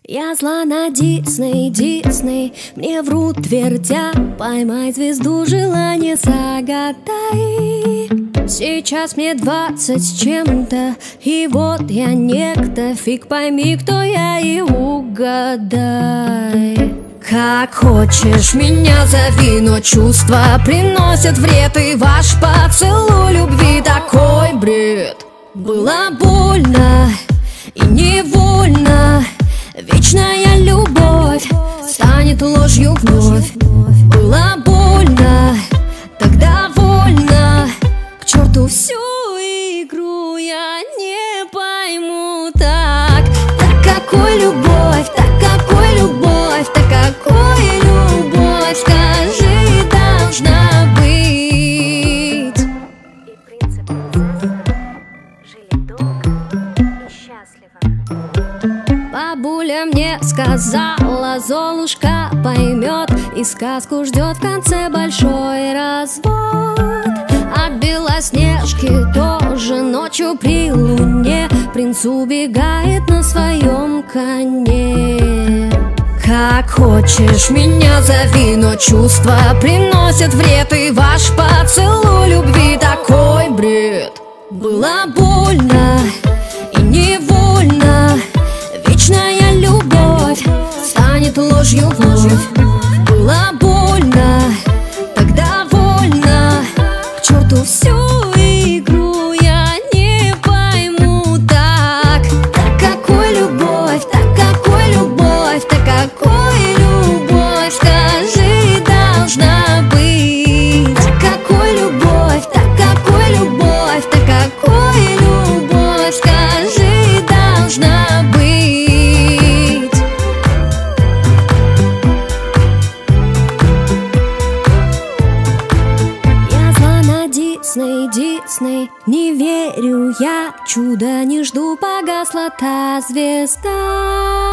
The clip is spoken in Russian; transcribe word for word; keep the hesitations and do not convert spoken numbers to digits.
Я зла на Дисней, Дисней, мне врут, твердя: поймай звезду, желание загадай. Сейчас мне двадцать с чем-то, и вот я некто, фиг пойми, кто я, и угадай. Как хочешь меня зови, но чувства приносят вред, и ваш поцелуй любви такой бред. Было больно и невольно, вечная любовь станет ложью вновь. Было больно, так довольно, к черту всю игру, я не пойму так. Так какой любовь, так какой любовь, так какой любовь, скажи, должна быть. И принц и принцесса жили долго и счастливо. Бабуля мне сказала, Золушка поймет, и сказку ждет в конце большой развод. А Белоснежки тоже ночью при луне принц убегает на своем коне. Как хочешь меня зови, но чувства приносят вред, и ваш поцелуй любви такой бред. Было больно и невольно, вечная любовь станет ложью вновь. Было больно, так довольно, к черту всю игру, я не пойму так. Так какой любовь, так какой любовь, так какой любовь, скажи, должна быть. Так какой любовь, так какой любовь, так какой любовь, скажи, должна быть. Я зла на Дисней, Дисней, не верю я, чуда не жду, погасла та звезда.